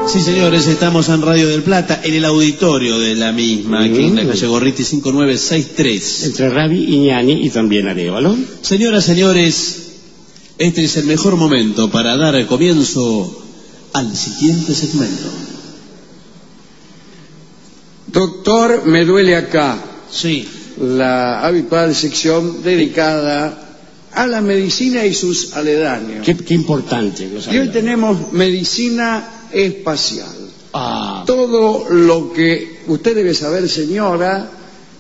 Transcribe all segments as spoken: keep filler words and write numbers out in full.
Sí, señores, estamos en Radio del Plata, en el auditorio de la misma, aquí en la calle Gorriti cinco nueve seis tres. Entre Rabi, Iñani y también Arévalo. Señoras, señores, este es el mejor momento para dar comienzo al siguiente segmento. Doctor, me duele acá. Sí. La habitual sección dedicada a la medicina y sus aledaños. Qué, qué importante. Los y hoy tenemos medicina espacial. Ah. Todo lo que usted debe saber, señora,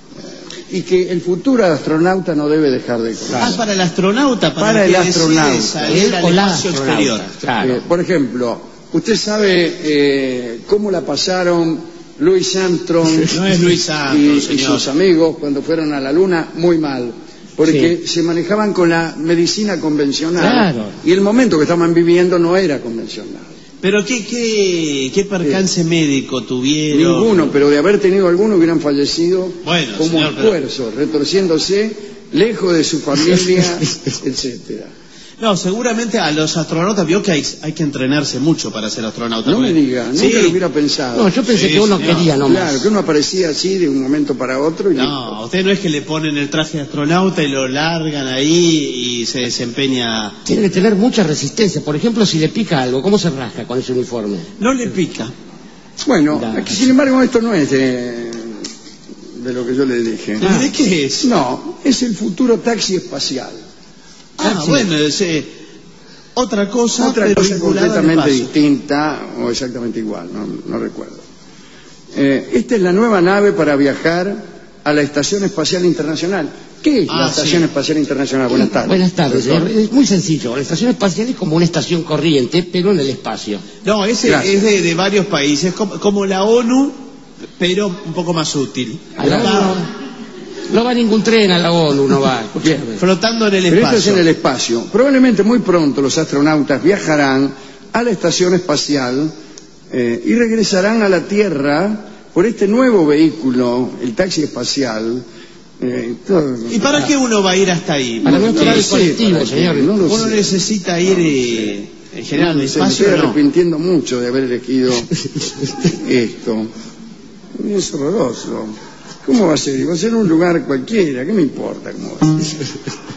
y que el futuro astronauta no debe dejar de conocer. Ah, para el astronauta, para, para el, el que astronauta. salir al espacio exterior. Claro. Eh, por ejemplo, usted sabe eh, cómo la pasaron Louis Armstrong no es Louis Armstrong, y, señor. y sus amigos cuando fueron a la Luna. Muy mal, porque sí. se manejaban con la medicina convencional. Claro. Y el momento que estaban viviendo no era convencional. Pero qué, qué, qué percance eh, médico tuvieron. Ninguno, pero de haber tenido alguno hubieran fallecido bueno, como señor, esfuerzo, pero... retorciéndose, lejos de su familia, etcétera. No, seguramente a los astronautas, vio que hay, hay que entrenarse mucho para ser astronauta. No me diga, nunca sí. lo hubiera pensado. No, yo pensé sí, que uno señor. quería nomás. Claro, que uno aparecía así de un momento para otro y no, listo. usted no es que le ponen el traje de astronauta y lo largan ahí y se desempeña... Tiene que tener mucha resistencia. Por ejemplo, si le pica algo, ¿cómo se rasca con ese uniforme? No le pica. Bueno, aquí, sin embargo, esto no es de, de lo que yo le dije. Ah. ¿De qué es? No, es el futuro taxi espacial. Ah, taxi. bueno, es... Eh, Otra cosa, Otra pero cosa completamente distinta o exactamente igual, no, no recuerdo. Eh, esta es la nueva nave para viajar a la Estación Espacial Internacional. ¿Qué es ah, la Estación sí. Espacial Internacional? Buenas tardes. Buenas tardes, señor. Es muy sencillo. La Estación Espacial es como una estación corriente, pero en el espacio. No, ese Gracias. es de, de varios países, como, como la ONU, pero un poco más útil. A la ONU no va ningún tren, a la ONU no va. Bien. Flotando en el Pero espacio. esto es en el espacio. Probablemente muy pronto los astronautas viajarán a la Estación Espacial eh, y regresarán a la Tierra por este nuevo vehículo, el taxi espacial. Eh, todo... ¿Y para qué uno va a ir hasta ahí? Para no tomar el sé, colectivo, para señor. qué, no lo Uno sé. necesita ir eh, en general No al sé, me espacio, estoy ¿no? arrepintiendo mucho de haber elegido esto. Es horroroso. ¿Cómo va a ser? Va a ser un lugar cualquiera, ¿qué me importa cómo va a ser?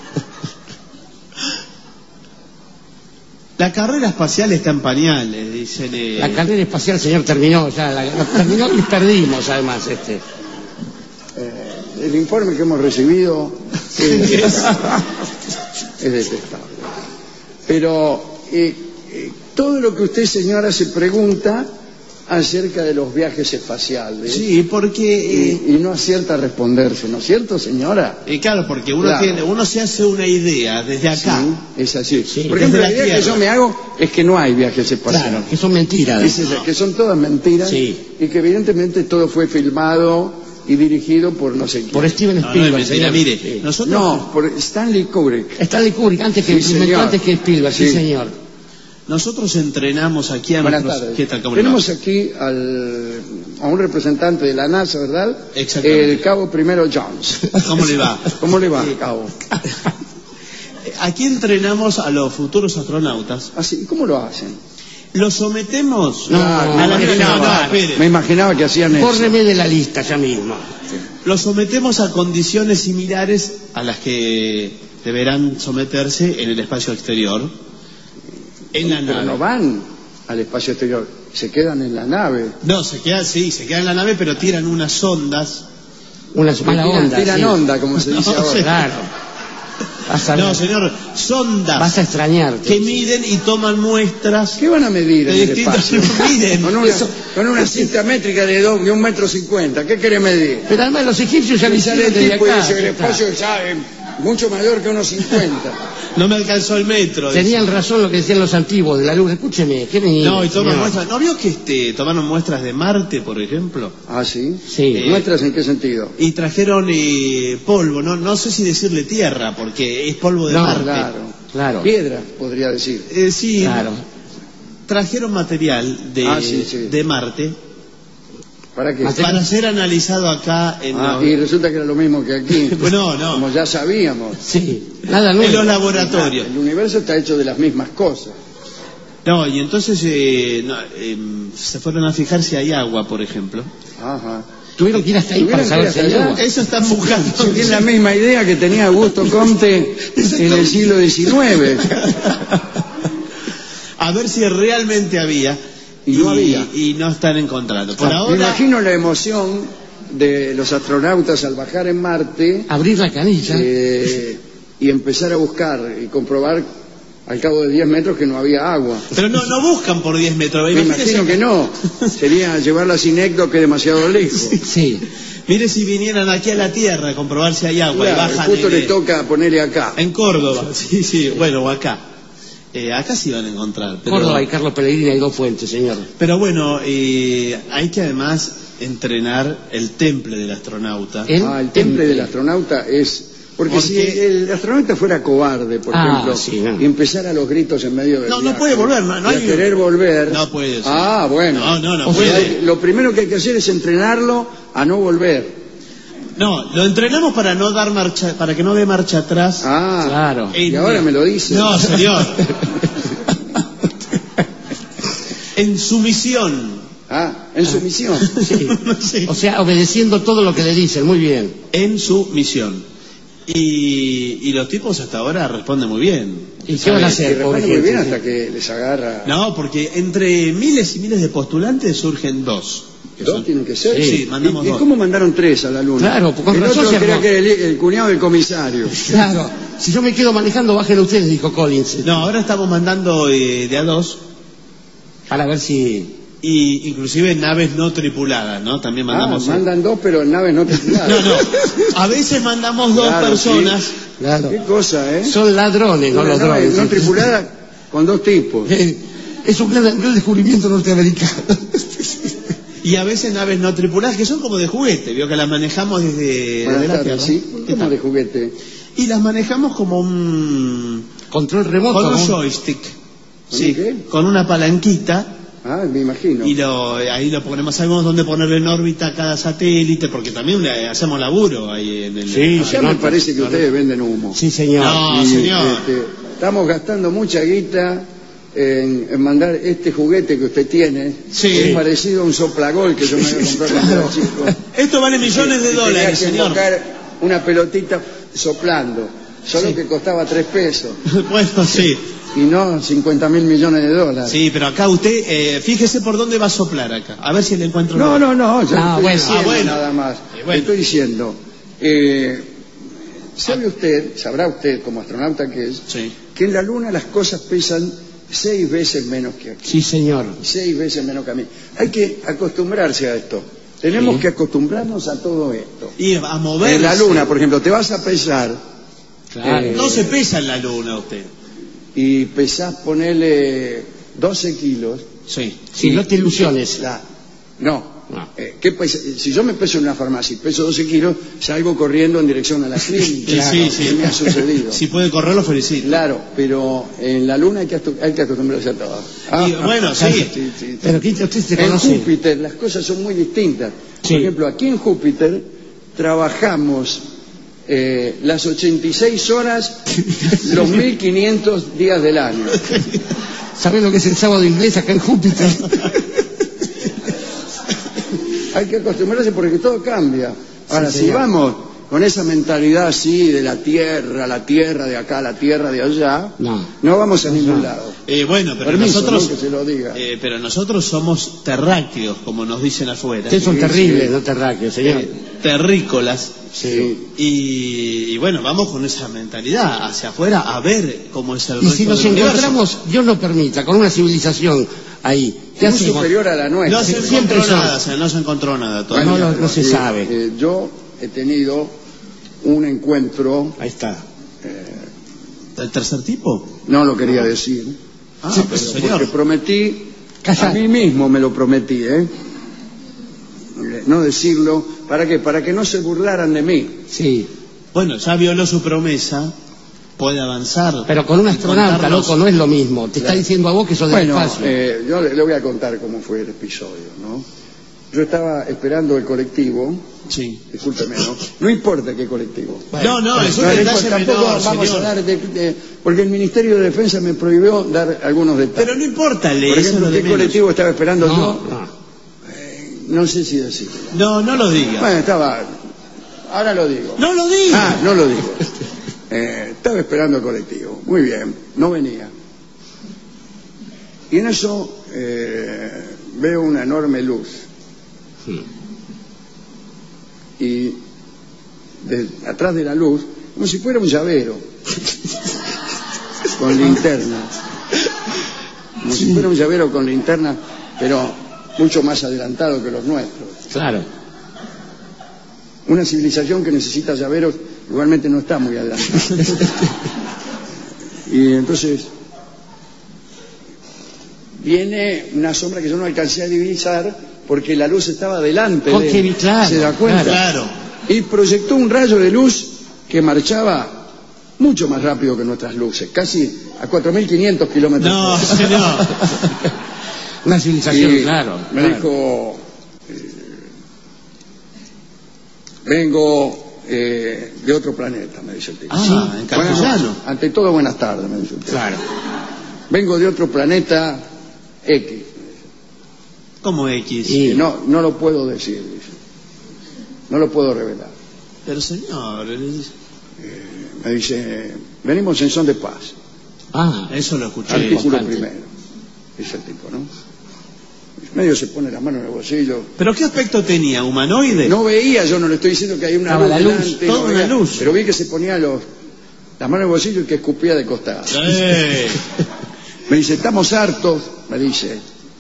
La carrera espacial está en pañales, dicen. Eh... La carrera espacial, señor, terminó ya. La, la terminó y perdimos, además, este. Eh, el informe que hemos recibido es, es detestable. Pero eh, eh, todo lo que usted, señora, se pregunta acerca de los viajes espaciales. Sí, porque... Eh... Y, y no acierta a responderse, ¿no es cierto, señora? Eh, claro, porque uno, Claro. tiene, uno se hace una idea desde acá. Sí, es así. Sí, Por ejemplo, desde la la idea que Tierra. yo me hago es que no hay viajes espaciales. Claro, que son mentiras. Es esa, que son todas mentiras Sí. y que evidentemente todo fue filmado y dirigido por no sé quién. Por Steven No, no, Spielberg. es mentira, señor. mire, Sí. nosotros... No, por Stanley Kubrick. Stanley Kubrick, antes que, Sí, inventó señor. antes que Spielberg, sí, Sí. señor. Nosotros entrenamos aquí a Buenas nuestros... tardes. ¿Qué tal? ¿Cómo le va? Tenemos aquí al, a un representante de la NASA, ¿verdad? Exactamente. El cabo primero Jones. ¿Cómo le va? ¿Cómo le va, cabo? Aquí entrenamos a los futuros astronautas. Así, ¿y cómo lo hacen? Los sometemos No, a me la... imaginaba. No, no, espere. Me imaginaba que hacían eso. Córreme de la lista ya mismo. Los sometemos a condiciones similares a las que deberán someterse en el espacio exterior. En la Pero nave. no van al espacio exterior, se quedan en la nave. No, se quedan, sí, se quedan en la nave, pero tiran unas ondas. Una mala Tiran- onda. Tiran sí. onda, como se dice No, ahora. sí. Claro. Vas a, No, señor, sondas vas a extrañarte. que miden y toman muestras. ¿Qué van a medir en De el distintos- espacio? Miden. Con una, con una cinta métrica de, dos, de un metro cincuenta. ¿Qué quiere medir? Pero además los egipcios ya lo Y sale hicieron el desde tipo y acá. dice que el ya está. espacio ya es mucho mayor que unos cincuenta. No me alcanzó el metro. dice. Tenían razón lo que decían los antiguos de la luna. Escúcheme, ¿qué me No, y toman señor? muestras. ¿No vio que este, tomaron muestras de Marte, por ejemplo? Ah, ¿sí? Sí. Eh, ¿Muestras en qué sentido? Y trajeron eh, polvo, no, no sé si decirle tierra, porque es polvo de No, Marte. Claro. Claro. Piedra, podría decir. Eh, sí, Claro. trajeron material de, Ah, sí, sí. de Marte ¿Para qué? Material- para ser analizado acá en, Ah, los, y resulta que era lo mismo que aquí. No, no. Como ya sabíamos. Sí. Nada nuevo. en los laboratorios. El universo está hecho de las mismas cosas. No, y entonces eh, no, eh, se fueron a fijar si hay agua, por ejemplo. Ajá. Tuvieron que ir hasta ahí para saber si hay agua. Eso están buscando. Es la misma idea que tenía Augusto Comte en el siglo diecinueve. A ver si realmente había. Y no había. Y no están encontrando. Por Me ahora. imagino la emoción de los astronautas al bajar en Marte. Abrir la canilla. Eh, y empezar a buscar y comprobar al cabo de diez metros que no había agua. Pero no, no buscan por diez metros. Me imagino que no. Sería llevarla sin éxito que demasiado lejos. Sí. Mire si vinieran aquí a la Tierra a comprobar si hay agua. Claro, y bajan justo en, le toca ponerle acá. En Córdoba. Sí, sí. Bueno, o acá. Eh, acá sí van a encontrar. Pero, Córdoba y Carlos Pellegrini hay dos fuentes, señor. Pero bueno, eh, hay que además entrenar el temple del astronauta. El Ah, el temple temple del astronauta es... Porque, Porque- si el astronauta fuera cobarde, por Ah, ejemplo, sí, no. y empezara los gritos en medio del No, no viaje, puede volver, no, no y a hay- querer volver... No puede, sí. Ah, bueno. No, no, no O sea, puede. lo primero que hay que hacer es entrenarlo a no volver. No, lo entrenamos para no dar marcha, para que no dé marcha atrás. Ah, Claro. y ahora me lo dice. No, señor. En su misión. Ah, en su misión. Sí. Sí. O sea, obedeciendo todo lo que le dicen, muy bien. En su misión. Y, y los tipos hasta ahora responden muy bien. ¿Y qué van a Y hacer, pobre responde muy bien gente? hasta que les agarra... No, porque entre miles y miles de postulantes surgen dos. que ¿Dos son- tienen que ser? Sí, mandamos ¿Y, y dos. cómo mandaron tres a la luna? Claro, con el razón otro se creía armó. que era el, el cuñado del comisario. Claro. Si yo me quedo manejando, bajen ustedes, dijo Collins. No, ahora estamos mandando eh, de a dos. Para ver si... Y inclusive naves no tripuladas, ¿no? También Ah, mandamos. mandan dos, pero en naves no tripuladas. No, no. A veces mandamos dos Claro, personas. sí. Claro. Qué cosa, ¿eh? Son ladrones, no Una los nave drones. no tripulada con dos tipos. Eh, Es un gran, gran descubrimiento norteamericano. Y a veces naves no tripuladas que son como de juguete. Vio que las manejamos desde, Buenas desde la tardes, Tierra. ¿sí? ¿Qué ¿Cómo tal? de juguete? Y las manejamos como un. Control remoto. Con un ¿no? joystick. ¿Con Sí, un qué? con una palanquita. Ah, me imagino. Y lo, ahí lo ponemos, sabemos dónde ponerlo en órbita cada satélite, porque también eh, hacemos laburo ahí en el. Sí, Ya me parece que ustedes venden humo. Sí, señor. No, Y, señor. este, estamos gastando mucha guita en, en mandar este juguete que usted tiene. Sí. Es parecido a un soplagol que yo me había comprado cuando era chico. Esto vale millones de Y dólares, tenía que señor. invocar una pelotita soplando, solo Sí. que costaba tres pesos Bueno, sí. y no cincuenta mil millones de dólares. Sí, pero acá usted, eh, fíjese por dónde va a soplar acá. A ver si le encuentro. No, una- no, no, ya Ah, estoy bueno, diciendo ah, bueno. nada más. Eh, bueno. Estoy diciendo, eh, ¿sabe usted, sabrá usted como astronauta que es, Sí. que en la Luna las cosas pesan seis veces menos que aquí? Sí, señor. Seis veces menos que a mí. Hay que acostumbrarse a esto. Tenemos Sí. que acostumbrarnos a todo esto. Y a moverse. En la Luna, por ejemplo, te vas a pesar Claro. Eh, No se pesa en la luna usted. y pesás, ponele doce kilos. Sí. Sí, no te ilusiones. La- no. No. Eh, ¿qué pesa? Si yo me peso en una farmacia y peso doce kilos, salgo corriendo en dirección a la clínica. Sí, sí, sí. ¿Qué me ha sucedido? Si puede correr, lo felicito. Claro, pero en la Luna hay que, astu- hay que acostumbrarse a todo. Ah, Y, bueno, sí. sí, sí, sí. Pero ¿quién usted se En conoce? Júpiter las cosas son muy distintas. Sí. Por ejemplo, aquí en Júpiter trabajamos eh, las ochenta y seis horas, los mil quinientos días del año. ¿Sabés lo que es el sábado inglés acá en Júpiter? Hay que acostumbrarse porque todo cambia. Ahora, Sí, si señor. vamos con esa mentalidad así de la tierra, la tierra de acá, la tierra de allá, No. no vamos a ningún No. lado. Eh, bueno, pero Permiso, nosotros. ¿no? Que se lo diga. eh, pero nosotros somos terráqueos, como nos dicen afuera. Ustedes son Sí, terribles, sí. no terráqueos, señor. Eh, terrícolas. Sí. Y, y bueno, vamos con esa mentalidad hacia afuera a ver cómo es el Y resto si nos del universo. encontramos, Dios no permita, con una civilización ahí, ¿qué Muy hacemos? superior a la nuestra. No se Siempre encontró son- nada, o sea, no se encontró nada todavía. No, no, no se Eh, sabe. eh, yo he tenido un encuentro, Ahí está. ¿El tercer tipo? no lo quería decir, Ah, Sí, pero porque señor. prometí, Calla. a mí mismo me lo prometí, ¿eh? Eh, No decirlo, ¿para qué? Para que no se burlaran de mí. Sí. Bueno, ya violó su promesa, puede avanzar. Pero con un y astronauta, contarnos- loco, no es lo mismo. Te está diciendo a vos que sos del Bueno, espacio. eh, yo le, le voy a contar cómo fue el episodio, ¿no? yo estaba esperando el colectivo. Sí. Discúlpeme, ¿no? No importa qué colectivo. Bueno, no, no, es un no, detalle tampoco menor, vamos señor. a dar de, de, porque el Ministerio de Defensa me prohibió dar algunos detalles. Pero no importa, le Por eso ejemplo, es lo de ¿qué menos. colectivo estaba esperando No, yo? no. Eh, no sé si decirlo. No, no lo diga. Bueno, estaba... Ahora lo digo. No lo diga. Ah, no lo digo. Eh, estaba esperando el colectivo. Muy bien, no venía. Y en eso eh, veo una enorme luz. Sí. Y de, atrás de la luz, como si fuera un llavero, con linterna. Como si fuera un llavero con linterna, pero mucho más adelantado que los nuestros. Claro. Una civilización que necesita llaveros igualmente no está muy adelantada. Y entonces viene una sombra que yo no alcancé a divisar porque la luz estaba delante de Porque, él. claro, ¿Se da cuenta? Claro. Y proyectó un rayo de luz que marchaba mucho más rápido que nuestras luces, casi a cuatro mil quinientos kilómetros por No, hora. señor. Una civilización, Y claro. me claro. dijo, eh, vengo eh, de otro planeta, me dice el tipo. Ah, en Bueno, castellano. ante todo, buenas tardes, me dice el tipo. Claro. Vengo de otro planeta X. ¿Cómo X? Y- Y no, no lo puedo decir, dice. No lo puedo revelar. Pero señor, es- Me dice, venimos en son de paz. Ah, eso lo escuché. Artículo bastante. primero. Dice el tipo, ¿no? Medio se pone la mano en el bolsillo. ¿Pero qué aspecto tenía? ¿Humanoide? No veía, yo no le estoy diciendo que hay una Estaba luz la luz, delante, toda no una veía, luz. pero vi que se ponía los, las manos en el bolsillo y que escupía de costado. Eh, Me dice, estamos hartos, me dice,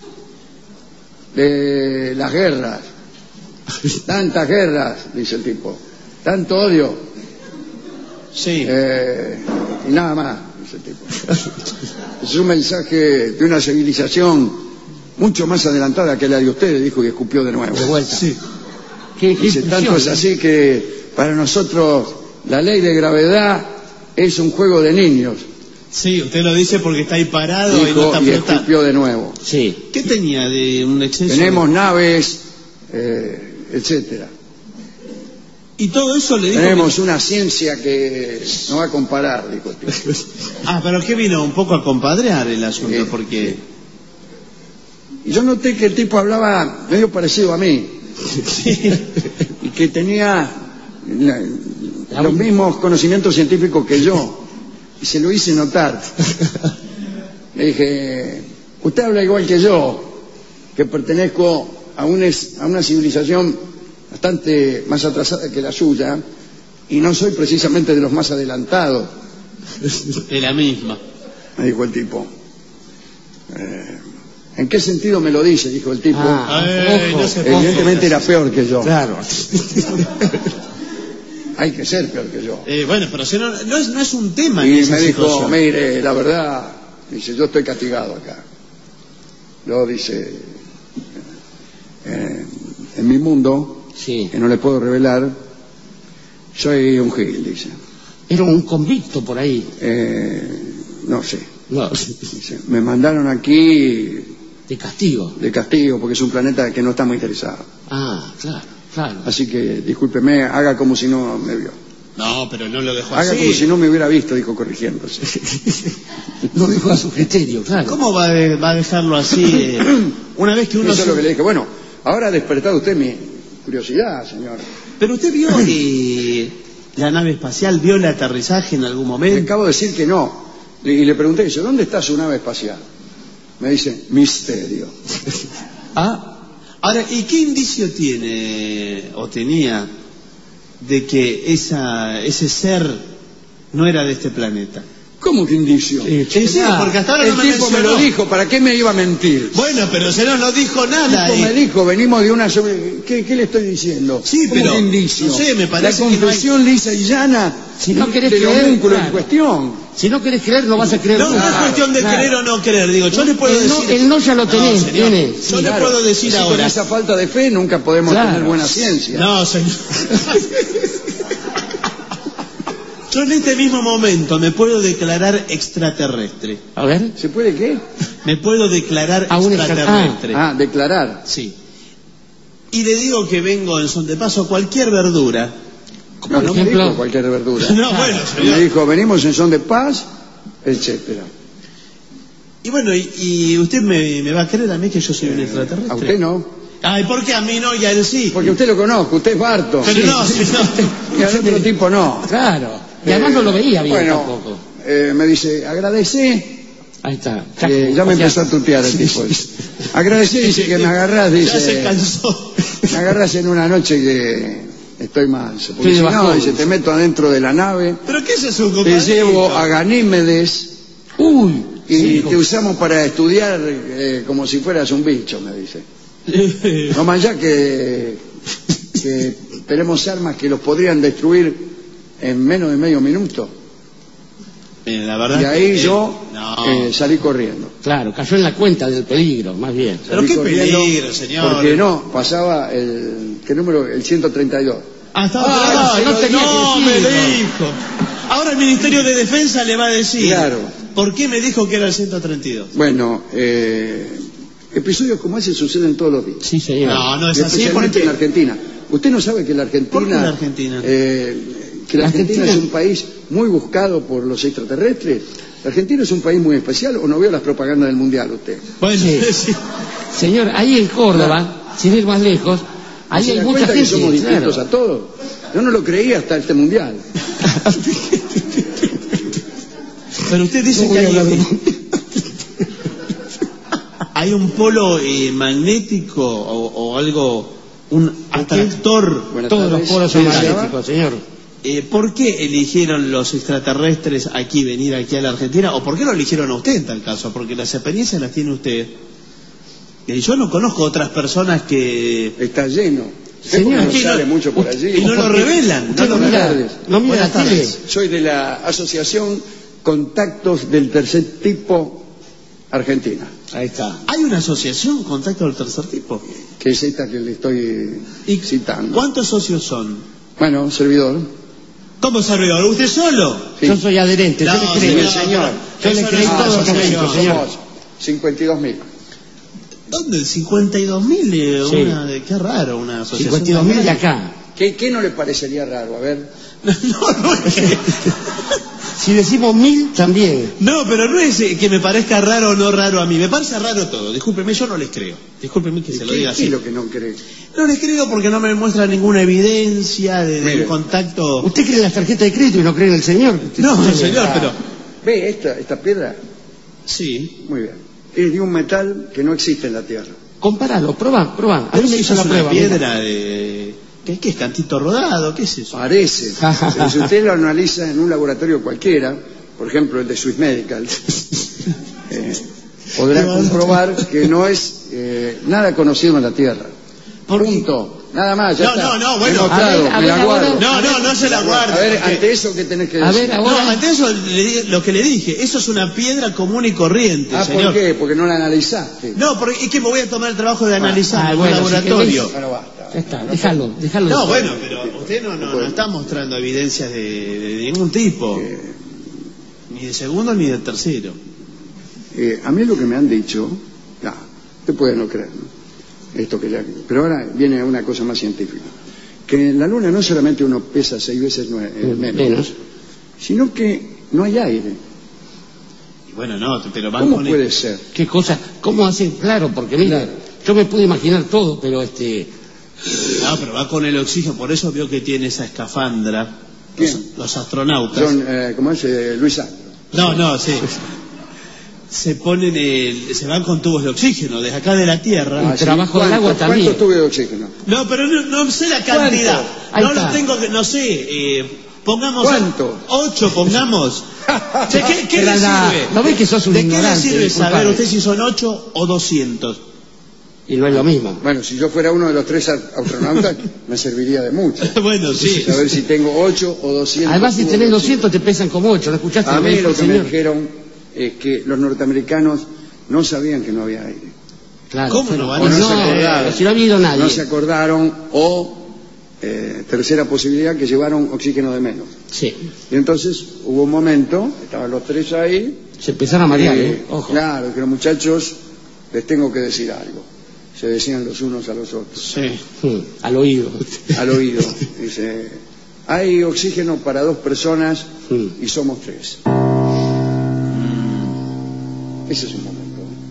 de las guerras, tantas guerras, dice el tipo, tanto odio, sí. eh, y nada más, dice el tipo. Es un mensaje de una civilización mucho más adelantada que la de ustedes, dijo, y escupió de nuevo. de vuelta. Sí. ¿Qué, qué Dice, tanto es impresión, así que para nosotros la ley de gravedad es un juego de niños, Sí, usted lo dice porque está ahí parado y no dijo, está y flotando. escupió de nuevo. Sí. ¿Qué tenía de un exceso? Tenemos naves, eh, etcétera. Y todo eso le dijo. Tenemos una ciencia que no va a comparar, dijo el tipo. que- Ah, pero ¿qué vino? Un poco a compadrear el asunto, Sí, porque. Y yo noté que el tipo hablaba medio parecido a mí, Sí. y que tenía la- los mismos conocimientos científicos que yo, y se lo hice notar. Le dije, usted habla igual que yo, que pertenezco a, un es- a una civilización bastante más atrasada que la suya, y no soy precisamente de los más adelantados, De la misma. me dijo el tipo. Eh, ¿En qué sentido me lo dice? Dijo el tipo. Ah, Ay, ojo. no se Evidentemente era peor que yo. Claro. Hay que ser peor que yo. Eh, bueno, pero si no, no, es, no es un tema. en Y esa me dijo, situación. mire, la verdad, dice, yo estoy castigado acá. Yo, dice, eh, en mi mundo, Sí. que no le puedo revelar, soy un gil, dice. Era un convicto por ahí. Eh, no sé. No, Dice, me mandaron aquí de castigo. de castigo porque es un planeta que no está muy interesado. Ah, claro, claro. Así que, discúlpeme, haga como si no me vio. No, pero no lo dejó Haga así. como si no me hubiera visto, dijo corrigiéndose. Lo dijo a su criterio, claro. ¿Cómo va a, de- va a dejarlo así? eh? Una vez que uno. Eso es se- lo que le dije. Bueno, ahora ha despertado usted mi curiosidad, señor. Pero usted vio eh, la nave espacial, vio el aterrizaje en algún Le momento. acabo de decir que no. Le- Y le pregunté, dice, ¿dónde está su nave espacial? Me dice, misterio. Ah. Ahora, ¿y qué indicio tiene o tenía de que esa, ese ser no era de este planeta? ¿Cómo que indicio? Sí, Sí, sí, Ah, porque hasta ahora El no me tipo me mencionó. lo dijo, ¿para qué me iba a mentir? Bueno, pero se no, no dijo El nada. tipo y- me dijo, venimos de una... sobre- ¿Qué, qué le estoy diciendo? Sí, ¿Cómo pero, que indicio? no sé, me parece La que no hay- confesión lisa y llana Si no querés del creer, homúnculo en claro. cuestión. Si no querés creer, no vas a creer No, no nunca. es cuestión de Claro. creer o no creer, digo, yo le puedo El no- decir... el no ya lo tenés, señor, nene. yo le Claro. puedo decir Si con ahora... esa falta de fe nunca podemos Claro. tener buena ciencia. No, señor. Yo en este mismo momento me puedo declarar extraterrestre. A ver. ¿Se puede qué? Me puedo declarar A un extraterrestre. Ah, declarar. Sí. y le digo que vengo en son de paso, cualquier verdura. No, no me ejemplo? dijo cualquier verdura. No, bueno, señor. Me dijo, venimos en son de paz, etcétera. Y bueno, y, y usted me, me va a creer a mí que yo soy un extraterrestre. A usted no. Ay, ¿por qué a mí no y a él sí? Porque usted lo conozco, usted es Barto. Pero no, si no. Y al otro tipo no. Claro. Y además Eh, no lo veía bien bueno, tampoco. eh, me dice, agradecé. Ahí está. Eh, ya me O sea, empezó a tutear el tipo. Agradecí, dice que me agarrás, Ya se dice. cansó. Me agarrás en una noche que estoy mal. Porque Estoy de si no, bajón. dice, te meto adentro de la nave, ¿Pero qué es eso, te compadre? llevo a Ganímedes Uy. y sí, te usamos para estudiar eh, como si fueras un bicho, me dice. Eh, No más ya que, que tenemos armas que los podrían destruir en menos de medio minuto. Mire, la verdad Y ahí que- yo No. eh, salí corriendo. Claro, cayó en la cuenta del peligro, más bien. Pero Salí qué corriendo peligro, señor. Porque no, pasaba el, ¿qué número? El ciento treinta y dos. Ah, estaba Ah, atrás. no tenía no que me decirlo. dijo. Ahora el Ministerio de Defensa le va a decir. Claro. ¿Por qué me dijo que era el ciento treinta y dos? Bueno, eh, episodios como ese suceden todos los días. Sí, señor. No, no es Y así especialmente porque... en Argentina. Usted no sabe que la Argentina, ¿Por qué la Argentina? eh, que la La Argentina, Argentina- es un país muy buscado por los extraterrestres. La Argentina es un país muy especial, o no veo las propagandas del mundial usted. Bueno, Sí. sí. Señor, ahí en Córdoba, sin ir más lejos, ahí ¿Se hay da mucha cuenta gente. que somos distintos claro. a todos? Yo no lo creía hasta este mundial. Pero usted dice No que voy a hablar hay, de- hay un polo eh, magnético o, o algo, un atractor. Buenas Todos los tardes. polos son ¿Quién se llama? magnéticos, señor. Eh, ¿Por qué eligieron los extraterrestres aquí venir aquí a la Argentina? ¿O por qué lo eligieron a usted en tal caso? Porque las experiencias las tiene usted. Eh, yo no conozco otras personas que... Está lleno. Señor, no aquí sale no- mucho por allí. y no lo revelan. Usted no no lo mira, tardes. no mira Buenas la tele. tardes. Soy de la Asociación Contactos del Tercer Tipo Argentina, Ahí está. ¿Hay una asociación contacto del tercer tipo? que es esta que le estoy ¿Y citando. cuántos socios son? Bueno, servidor. ¿Cómo servidor? ¿Usted solo? Sí. Yo soy adherente, yo No, le creo. señor, señor. Yo le Eso creí no es todo una lo que me asociación. dijo, señor. Somos cincuenta y dos mil. ¿Dónde? cincuenta y dos mil. Eh, Sí. una de- qué raro, una asociación. cincuenta y dos mil de tan acá. ¿Qué, ¿Qué no le parecería raro? A ver. grande. No, no es que... Si decimos mil, también. No, pero no es eh, que me parezca raro o no raro a mí. Me parece raro todo. Discúlpeme, yo no les creo. Discúlpeme que se lo ¿Qué, diga qué así. es lo que no cree? No les creo porque no me muestra ninguna evidencia de, de Mire. contacto. Usted cree en las tarjetas de crédito y no cree en el señor. No, Usted- señor, Ah, pero... ¿Ve esta, esta piedra? Sí. Muy bien. Es de un metal que no existe en la Tierra. Comparalo, probá, probá. A Pero mí me si hizo es la una prueba. mira. piedra de... ¿Qué, ¿Qué es? ¿Cantito rodado? ¿Qué es eso? Parece. Pero si usted lo analiza en un laboratorio cualquiera, por ejemplo el de Swiss Medical, eh, podrá comprobar que no es eh, nada conocido en la Tierra. Punto. Nada más, ya No, está. no, no, bueno. Denotado, A ver, a me la ver, guardo. ahora- No, no, no se la guarde. A ver, porque- ante eso, ¿qué tenés que A decir? ver, No, ahora. ante eso le di- lo que le dije, eso es una piedra común y corriente, Ah, señor. ¿por qué? Porque no la analizaste. No, porque es que me voy a tomar el trabajo de analizar ah, en bueno, un si laboratorio. Bueno, basta. Ya está, déjalo, déjalo. No, de- bueno, pero usted no, no, no está mostrando evidencias de, de ningún tipo, Eh, ni de segundo ni de tercero. eh, a mí lo que me han dicho, no, usted puede no creer, ¿no? Esto que ya, pero ahora viene una cosa más científica, que en la Luna no solamente uno pesa seis veces nue- eh, menos, Menos. sino que no hay aire. Y bueno, no, pero van ¿Cómo con puede ser? ¿Qué cosa? ¿Cómo hacen? Claro, porque mira, Claro. yo me pude imaginar todo, pero este. No, pero va con el oxígeno, por eso veo que tiene esa escafandra. Los, ¿Quién? los astronautas. Son, eh, ¿cómo es? Eh, Luis Sandro. No, no, sí. Se ponen el, se van con tubos de oxígeno desde acá de la Tierra. Ah, trabajo del ¿Cuánto- agua también. ¿Cuánto tuve de oxígeno? No, pero no, no sé la cantidad. ¿Cuánto? Ahí No lo está. tengo que, no sé, eh, pongamos... ¿Cuánto? Ocho, pongamos. Che, ¿Qué, qué le Pero la- sirve? ¿no ves que sos un ¿De qué le ignorante? sirve saber Disculpame. usted si son ocho o doscientos? Y no es lo mismo. Bueno, si yo fuera uno de los tres a- astronautas, me serviría de mucho. Bueno, sí. Saber si tengo ocho o doscientos. Además, si tubos tenés de doscientos, te pesan como ocho. ¿Lo escuchaste? A lo que mí dijo lo el que me señor? dijeron es que los norteamericanos no sabían que no había aire. Claro, ¿Cómo pero- no van O a no, no, se acordaron. eh, si no ha habido nadie. No se acordaron o, eh, tercera posibilidad, que llevaron oxígeno de menos. Sí, Y entonces hubo un momento, estaban los tres ahí. se empezaron a marear, eh, ¿eh? Ojo. Claro, dijeron, muchachos, les tengo que decir algo. se decían los unos a los otros. Sí. Sí, al oído. Al oído. Dice, hay oxígeno para dos personas Sí. y somos tres. Ese es un momento.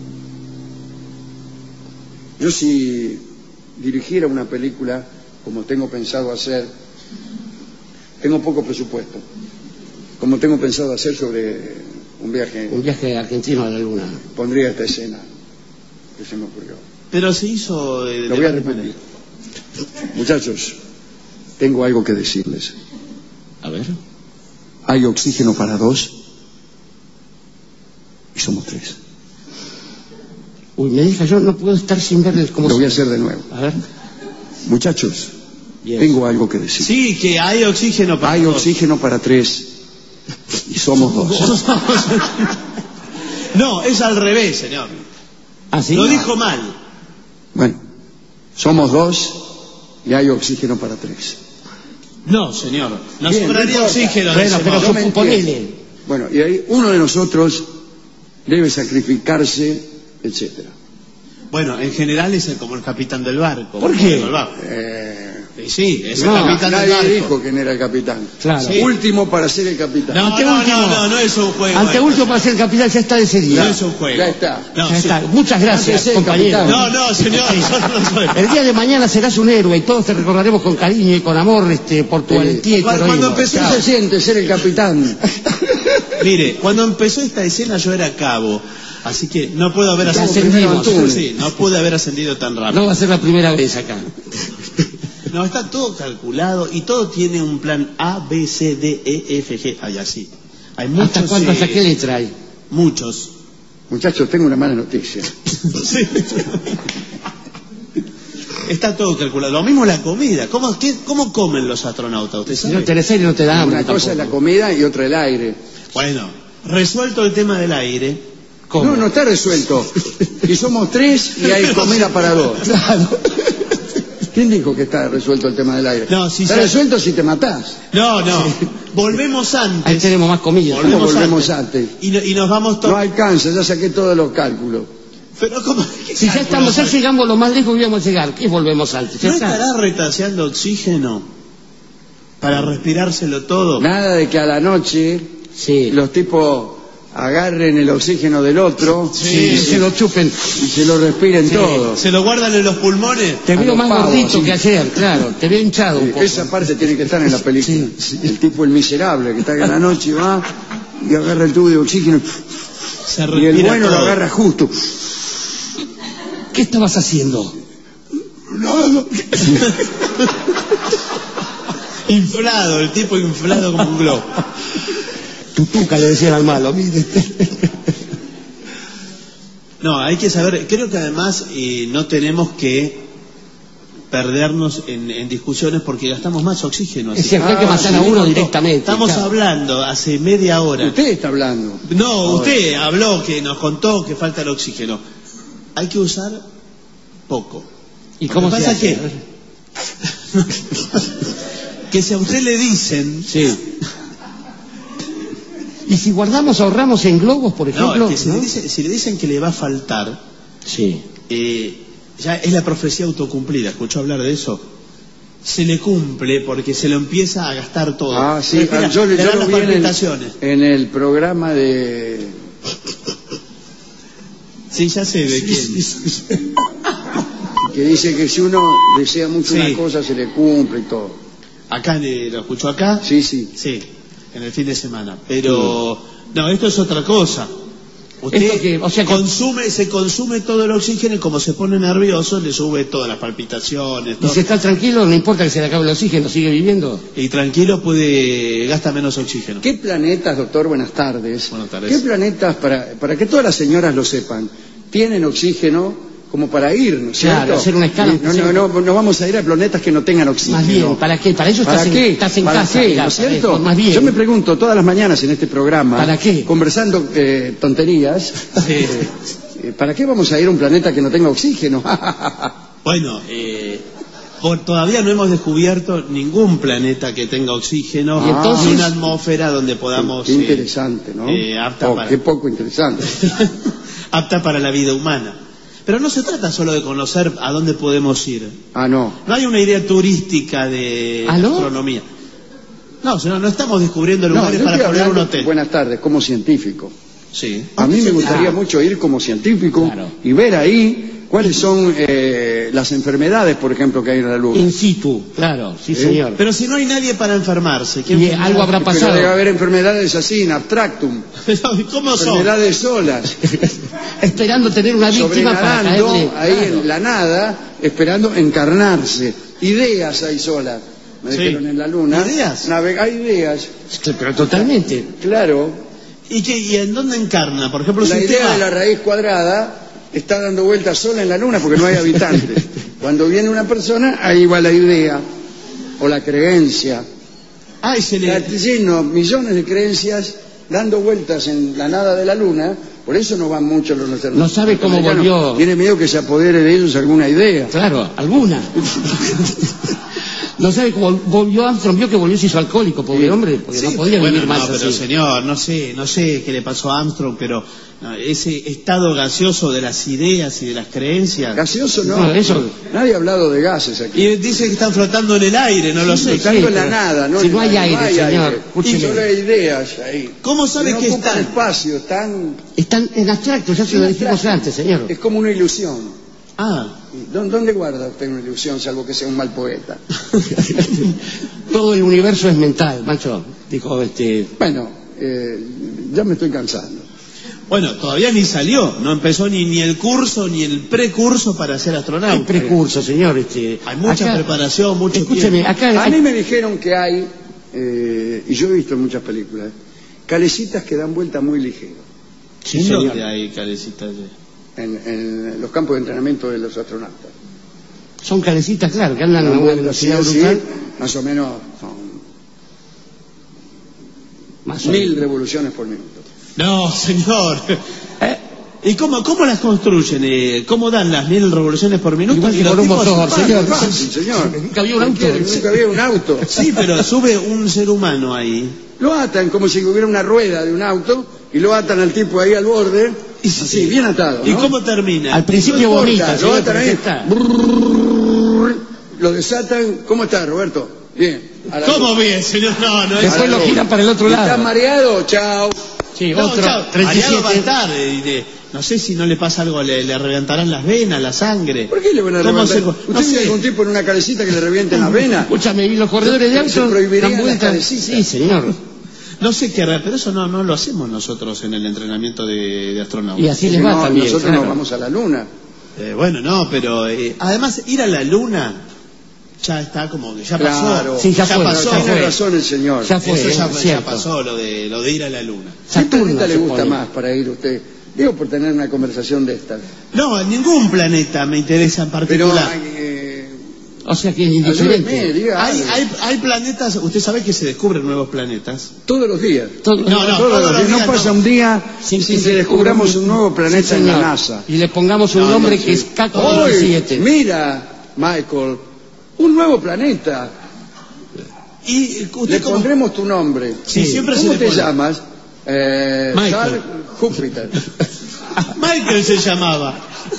Yo si dirigiera una película, como tengo pensado hacer, tengo poco presupuesto, como tengo pensado hacer sobre un viaje, Un viaje argentino a la luna. pondría esta escena que se me ocurrió. Pero se hizo... eh, Lo de voy a varias repetir. maneras. Muchachos, tengo algo que decirles. A ver. Hay oxígeno para dos y somos tres. Uy, me deja, yo no puedo estar sin verles como... Lo voy a hacer de nuevo. A ver. Muchachos, Bien. tengo algo que decir. Sí, que hay oxígeno para Hay todos. oxígeno para tres y somos dos. No, es al revés, señor. ¿Ah, sí? Lo dijo mal. Bueno, somos dos y hay oxígeno para tres. No, señor. Nos Bien, sobraría no importa. oxígeno. de Bueno, ese pero modo. yo me suponele. entiendo. Bueno, y ahí uno de nosotros debe sacrificarse, etcétera. Bueno, en general es el- como el capitán del barco. ¿Por qué? Del barco. Eh, Sí, sí, es el No, capitán del nadie barco. dijo quién era el capitán. Claro. Sí. Último para ser el capitán. No, Ante no, último. no, no, no es un juego. Ante esto. último para ser capitán ya está decidido. No es un juego. Ya está. No, Ya sí. está. Muchas gracias, Antes el compañero. capitán. No, no, señor, yo no soy. El día de mañana serás un héroe y todos te recordaremos con cariño y con amor este, por tu Sí. valentía y tu Cuando- heroísmo. cuando empecé- ¿Qué se siente ser el capitán? Mire, cuando empezó esta escena yo era cabo, así que no puedo haber Cabo ascendido. primero Antunes. Sí, no pude haber ascendido tan rápido. No va a ser la primera vez acá. No, está todo calculado y todo tiene un plan A, B, C, D, E, F, G, ay, así. Hay muchos. ¿Hasta cuánto? eh, ¿Hasta qué letra hay? Muchos. Muchachos, tengo una mala noticia. Sí. Está todo calculado. Lo mismo la comida. ¿Cómo, qué- cómo comen los astronautas? ¿Usted Si no sabe? te serio no te da hambre Una cosa es la tampoco. comida y otra el aire. Bueno, resuelto el tema del aire. ¿Cómo? No, no está resuelto. Y somos tres y hay comida para dos. Claro. ¿Quién dijo que está resuelto el tema del aire? No, si está se- resuelto si te matás. No, no. Volvemos antes. Ahí tenemos más comida. ¿Cómo volvemos antes? Y, no- y nos vamos No todos. alcanza, ya saqué todos los cálculos. Pero ¿cómo? ¿Qué Si ya cálculos estamos, ya hay? llegamos lo más lejos que íbamos a llegar. ¿Qué volvemos antes? Ya ¿No está. estará retaseando oxígeno para respirárselo todo? Nada de que a la noche Sí. los tipos agarren el oxígeno del otro Sí, y, se lo chupen. y se lo respiren todo. ¿Se lo guardan en los pulmones? Te A veo los más pavos, gordito sí. que ayer, claro. Te veo hinchado un Sí, poco. esa parte tiene que estar en la película. El tipo, el miserable, que está en la noche y va y agarra el tubo de oxígeno Se y el respira bueno todo. lo agarra justo. ¿Qué estabas haciendo? Inflado, el tipo inflado como un globo. Tutuca le decían al malo. Mire. No, hay que saber, creo que además eh, no tenemos que perdernos en, en discusiones porque gastamos más oxígeno. Es así cierto, hay que Ah, matar sí, a uno que- directamente. Estamos claro. hablando hace media hora. Usted está hablando. No, usted habló, que nos contó que falta el oxígeno. Hay que usar poco. ¿Y cómo Lo que se pasa hace? es que, que si a usted le dicen, Sí. ¿Y si guardamos, ahorramos en globos, por no, ejemplo? es que si, ¿no? le dice- si le dicen que le va a faltar, Sí. eh, ya es la profecía autocumplida. ¿Escuchó hablar de eso? Se le cumple porque se lo empieza a gastar todo. Ah, sí, Respira, ah, yo, le yo dan lo las vi en el, palpitaciones. en el programa de... Sí, ya sé de quién. que dice que si uno desea mucho Sí. una cosa se le cumple y todo. Acá le- lo escuchó acá. Sí, sí. Sí, en el fin de semana. Pero, no, esto es otra cosa. Usted Esto que- o sea que- consume, se consume todo el oxígeno y como se pone nervioso le sube todas las palpitaciones. Y todo. si está tranquilo, no importa que se le acabe el oxígeno, sigue viviendo. Y tranquilo puede, gasta menos oxígeno. ¿Qué planetas, doctor? Buenas tardes. Buenas tardes. ¿Qué planetas, para, para que todas las señoras lo sepan, tienen oxígeno como para ir, ¿no es Claro, cierto? hacer una escala. Y No, no, no, no vamos a ir a planetas que no tengan oxígeno. Más bien, ¿para qué? Para eso ¿Para estás, qué? En, estás en ¿Para casa. qué? claro, ¿No es cierto? para- Más bien. Yo me pregunto todas las mañanas en este programa, ¿Para qué? conversando eh, tonterías, Sí. eh, ¿para qué vamos a ir a un planeta que no tenga oxígeno? Bueno, eh, por, todavía no hemos descubierto ningún planeta que tenga oxígeno Y entonces- ni una atmósfera donde podamos... Qué eh, interesante, ¿no? eh, apta Oh, para- Qué poco interesante. apta para la vida humana. Pero no se trata solo de conocer a dónde podemos ir. Ah, no. No hay una idea turística de ¿Aló? astronomía. No, señor, no estamos descubriendo No, lugares yo para estoy poner un hablando- hotel. Buenas tardes, como científico. Sí. A mí me gustaría Ah. mucho ir como científico Claro. y ver ahí cuáles son eh, las enfermedades, por ejemplo, que hay en la luna. In situ, claro, sí, ¿Eh? señor. Pero si no hay nadie para enfermarse, ¿quién Y enferma? algo habrá Pero pasado. debe haber enfermedades así, in abstractum, Pero, ¿cómo son? enfermedades solas, Esperando tener una víctima para sobrenadando caerle. ahí Claro. en la nada, esperando encarnarse. Ideas hay solas, me Sí. dijeron en la luna. ¿Ideas? Navega- hay ideas, Sí, pero totalmente. claro. ¿Y, qué, ¿Y en dónde encarna? Por ejemplo, La si usted idea va- de la raíz cuadrada está dando vueltas sola en la luna porque no hay habitantes. Cuando viene una persona, ahí va la idea o la creencia. Ay, se le... Está lleno, millones de creencias dando vueltas en la nada de la luna, por eso no van muchos los norteamericanos. No sabe cómo volvió. Tiene miedo que se apodere de ellos alguna idea. Claro, alguna. No sabe cómo volvió Armstrong, vio que volvió se hizo alcohólico, pobre Sí. hombre, porque Sí, no podía bueno, vivir más no, pero así. señor, no sé, no sé qué le pasó a Armstrong, pero no, ese estado gaseoso de las ideas y de las creencias. Gaseoso no. No, eso- Nadie ha hablado de gases aquí. Y dice que están flotando en el aire, no lo sé. Flotando en la pero nada, ¿no? si En no hay el aire, señor, escúcheme. Y solo hay ideas ahí. ¿Cómo sabe no que ocupan están? espacio, están... Están en abstracto, ya se lo dijimos antes, señor. Es como una ilusión. Ah, ¿Dó- ¿Dónde guarda usted una ilusión, salvo que sea un mal poeta? Todo el universo es mental, macho, dijo este. Bueno, eh, ya me estoy cansando. bueno, todavía ni salió, no empezó ni, ni el curso ni el precurso para ser Hay astronauta. precurso, señor. Este, Hay mucha acá- preparación, mucho Escúcheme, tiempo. acá A hay- mí me dijeron que hay, eh, y yo he visto en muchas películas, calecitas que dan vuelta muy ligero Sí, ¿En señor. dónde hay calecitas? en, en los campos de entrenamiento de los astronautas. Son calecitas, claro, que andan a Dan una vueltas así, velocidad así, brutal. más o menos son Más o mil menos. revoluciones por minuto. No, señor. ¿Eh? ¿Y cómo, cómo las construyen? Eh, ¿Cómo dan las mil revoluciones por minuto? Igual Y que los con un tipos- motor, Fácil, señor. fácil, señor. Nunca había un auto. ¿Quiere? Nunca había un auto. Sí, pero sube un ser humano ahí. Lo atan como si hubiera una rueda de un auto y lo atan al tipo ahí al borde. Y Así, sí. bien atado. ¿Y ¿no? cómo termina? Al principio No importa, bonita, lo señor, atan pero ahí. ya está. Brrrr, lo desatan. ¿Cómo está, Roberto? Bien. A la ¿Cómo luz. bien, señor? No, no es... Después lo giran para el otro ¿Estás lado. mareado? Chao. Sí, No, otro, chao, treinta y mareado va a siete. estar, eh, de- no sé si no le pasa algo, le, le reventarán las venas, la sangre. ¿Por qué le van a ¿Cómo reventar? se- ¿Usted no tiene sé. algún tipo en una calecita que le revienten las venas? Escúchame, ¿y los corredores de Se autos prohibirían dan las vueltas? calecitas. Sí, señor. No sé qué, hará, pero eso no, no lo hacemos nosotros en el entrenamiento de, de astronautas. Y así les Porque va no, también. nosotros claro. nos vamos a la luna. Eh, bueno, no, pero eh, además ir a la luna ya está como que ya Claro. pasó. Sí, ya fue, pasó. ya Tiene fue. razón el señor. Ya fue, Eso ya, es ya cierto. pasó, lo de, lo de ir a la luna. ¿Qué Saturno planeta le se gusta pone. más para ir usted? Digo por tener una conversación de estas. No, en ningún planeta me interesa en Pero particular. hay, eh, O sea que es ayúdeme, indiferente. diga Hay, algo. hay, hay planetas, usted sabe que se descubren nuevos planetas. Todos los días. Todo- No, no, Todos todos los los días. No días pasa no. un día Sin sin, que que se descubramos descubra un nuevo planeta Sí, en la señor. NASA. Y le pongamos un No, nombre no, que sí. es K cuatro siete. Hoy, mira, Michael, un nuevo planeta. Y Le usted como... pondremos tu nombre. Sí, siempre ¿Cómo se le te pone. llamas? Eh, Michael. Charles Júpiter. Michael se llamaba.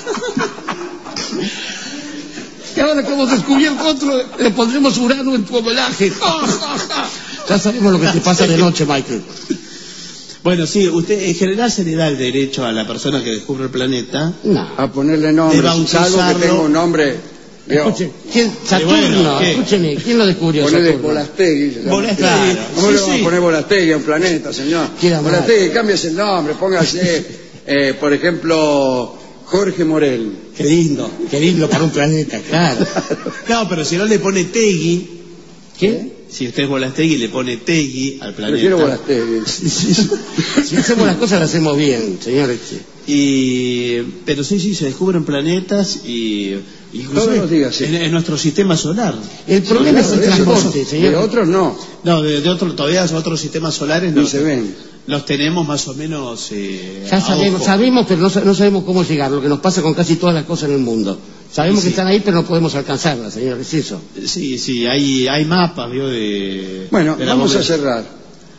Y ahora que hemos descubierto otro, le pondremos Urano en tu homenaje. Ya sabemos lo que te pasa de noche, Michael. Bueno, sí, usted en general se le da el derecho a la persona que descubre el planeta. No. A ponerle nombre. De bautizarlo. Salvo que tenga un nombre. Digo, Escuche, ¿quién? Saturno, bueno, ¿qué? escúcheme, ¿quién lo descubrió? Ponele Saturno? Bolastegui. se llama. Bolastegui, Claro. ¿Cómo sí, le vamos sí. a poner Bolastegui a un planeta, señor? Queda mal. Bolastegui, cámbiese el nombre, póngase, eh, por ejemplo, Jorge Morel. Qué lindo, qué lindo para un planeta, claro. No, pero si no le pone Tegui, ¿Qué? si usted es Bolastegui le pone Tegui al planeta. Prefiero Bolastegui. Si hacemos las cosas, las hacemos bien, señor. Este. Y, pero sí, sí, se descubren planetas y incluso Todos los días, sí. en, en nuestro sistema solar. El problema es el De esos- transporte, De señor. otros no, No, de, de otro, todavía otros sistemas solares ni no, se ven. los tenemos más o menos. Eh, Ya a sabemos, ojo. sabemos, pero no, sa- no sabemos cómo llegar, lo que nos pasa con casi todas las cosas en el mundo. Sabemos Sí, que sí. están ahí, pero no podemos alcanzarlas, señor, es eso. Sí, sí, hay, hay mapas, ¿vio? De, Bueno, de la vamos a bóveda. cerrar.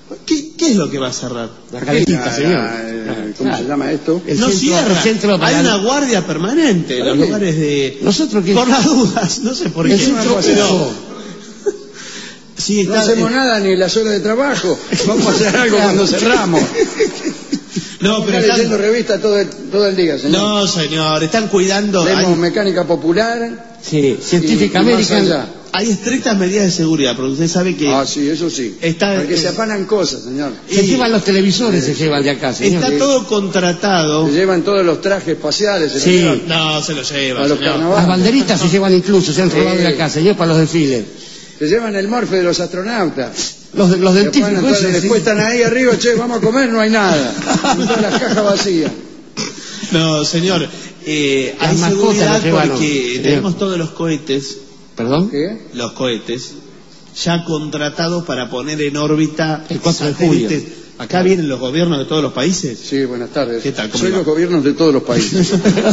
¿Qué, ¿Qué es lo que va a cerrar? La caletita, La- señor. la- ¿Cómo Claro. se llama esto? El no centro- cierra. el centro para- Hay una guardia permanente en los ¿Para qué? lugares de... Nosotros que... Por las dudas, no sé por el qué. centro pero- uso. Sí, No está- hacemos eh, nada ni en las horas de trabajo. Vamos a hacer algo cuando cerramos. No, pero Está leyendo están... revistas todo el, todo el día, señor. No, señor, están cuidando... Leemos Hay, mecánica popular. Sí, y- Scientific y más American. allá. hay estrictas medidas de seguridad, porque usted sabe que... Ah, sí, eso sí. Está- Porque se afanan cosas, señor. Se y- llevan los televisores, se llevan de acá, señor. Está todo contratado... Se llevan todos los trajes espaciales. se los Sí. llevan No, se lo lleva, a los señor. carnavales. Las banderitas se llevan incluso, se han Sí. robado de acá, señor, para los desfiles. Se llevan el morfe de los astronautas. Los, de- los Después, dentífricos, entonces, ese, sí. después están ahí arriba, che, vamos a comer, no hay nada. Y todas las cajas vacías. No, señor, eh, Las hay mascotas seguridad las llevaron, porque señor. tenemos todos los cohetes, ¿Perdón? ¿Qué? los cohetes, ya contratados para poner en órbita El cuatro de satélites. julio. Acá vienen los gobiernos de todos los países Sí, buenas tardes. ¿Qué tal? ¿Cómo Soy le va? los gobiernos de todos los países.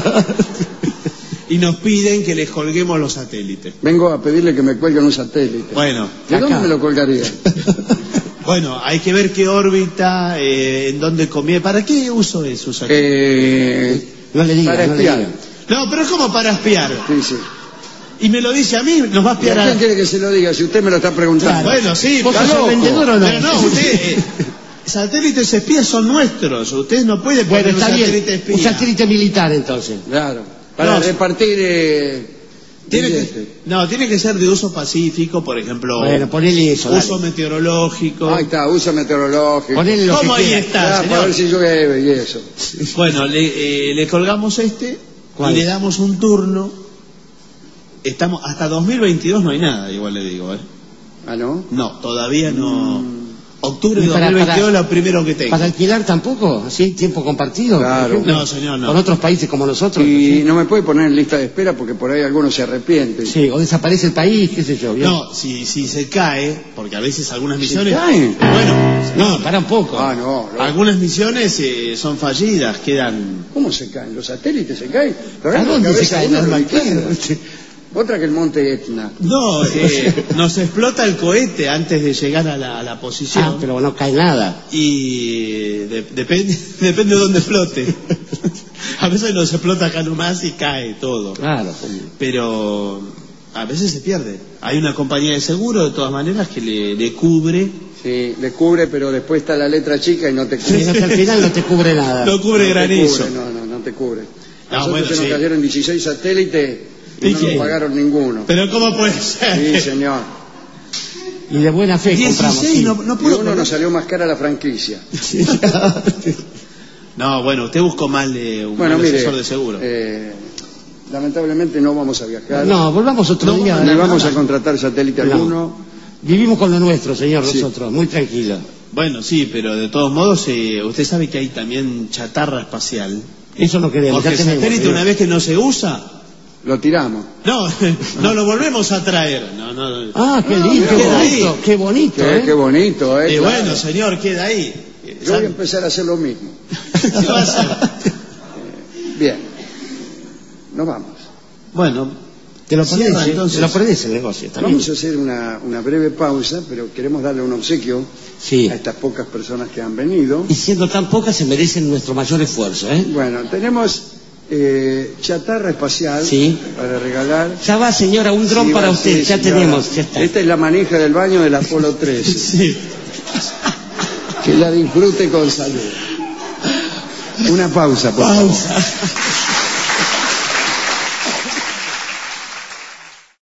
y nos piden que les colguemos los satélites. Vengo a pedirle que me cuelguen un satélite. Bueno, ¿De dónde acá. me lo colgaría? bueno, hay que ver qué órbita, eh, en dónde conviene. ¿Para qué uso es su satélite? Eh, No le diga, para no le espiar. diga. No, pero es como para espiar. Sí, sí. Y me lo dice a mí, nos va a ¿Y espiar a a... quién quiere que se lo diga si usted me lo está preguntando? Bueno, sí, ¿Vos está sos loco. vendedor o no? Pero no, usted... eh, satélites espías son nuestros. Usted no puede Bueno, poner un está satélite bien. espía. Un satélite militar, entonces. Claro. Para No, repartir... Eh, Tiene billetes. que, no, tiene que ser de uso pacífico, por ejemplo, Bueno, ponele eso. uso dale. meteorológico. Ahí está, uso meteorológico. Ponele lo ¿Cómo que ahí quiera. está, Ah, para señor? ver si llueve y eso. Bueno, le, eh, le colgamos este ¿Cuál? y le damos un turno. Estamos hasta dos mil veintidós no hay nada, igual le digo, ¿eh? Ah, ¿no? No, todavía no. Octubre de Y para- dos mil veintidós para- lo primero que tengo. ¿Para alquilar tampoco? ¿Así? ¿Tiempo compartido? por Claro. ejemplo? No, señor, no. ¿Con otros países como nosotros? Y no me puede poner en lista de espera porque por ahí algunos se arrepienten. Sí, o desaparece el país, qué sé yo. ¿vio? No, si, si se cae, porque a veces algunas ¿Se misiones... cae? Bueno, No, para un poco. Ah, no, no. algunas misiones eh, son fallidas, quedan... ¿Cómo se caen? ¿Los satélites se caen? ¿A La dónde se cabeza caen uno las lo máquinas? liquida. Otra que el monte Etna. No, eh, nos explota el cohete antes de llegar a la, a la posición. Ah, pero no cae nada. Y de- depende, depende de dónde flote. A veces nos explota acá nomás y cae todo. Claro. Pero a veces se pierde. Hay una compañía de seguro, de todas maneras, que le, le cubre. Sí, le cubre, pero después está la letra chica y no te Sí, cubre. no, que al final no te cubre nada. No cubre No te granizo. cubre, no, no, no te cubre. No, Nosotros bueno, se nos sí. cayeron dieciséis satélites y ¿Y no qué? nos pagaron ninguno. Pero ¿cómo puede ser? Sí, señor. Y de buena fe compramos. dieciséis, sí. no, no Y puedo uno creer. nos salió más cara la franquicia. No, bueno, usted buscó mal de un Bueno, mal mire, asesor de seguro. eh, lamentablemente no vamos a viajar. No, volvamos otro No, día. Ni no, vamos no. a contratar satélite No. alguno. Vivimos con lo nuestro, señor, Sí. nosotros, muy tranquilo. Bueno, sí, pero de todos modos, eh, usted sabe que hay también chatarra espacial. Eso no queremos, Porque ya el tenemos. satélite, señor. una vez que no se usa, Lo tiramos. no, no lo volvemos a traer. No, no, no. Ah, qué No, lindo, qué queda bonito, ahí. qué bonito, Qué, ¿eh? qué bonito, ¿eh? Y Claro. bueno, señor, queda ahí. Yo voy a empezar a hacer lo mismo. ¿Qué va a hacer? Bien. Nos vamos. Bueno, Te lo Cierra, perdés, ¿eh? entonces. Te lo perdés el negocio, está bien. Vamos a hacer una, una breve pausa, pero queremos darle un obsequio Sí. a estas pocas personas que han venido. Y siendo tan pocas se merecen nuestro mayor esfuerzo, ¿eh? Bueno, tenemos eh, chatarra espacial Sí. para regalar. Ya va, señora, un dron Sí, para va, usted, sí, ya señora. tenemos, ya está. Esta es la manija del baño del Apolo trece. sí. Que la disfrute con salud. Una pausa, por favor. Pausa.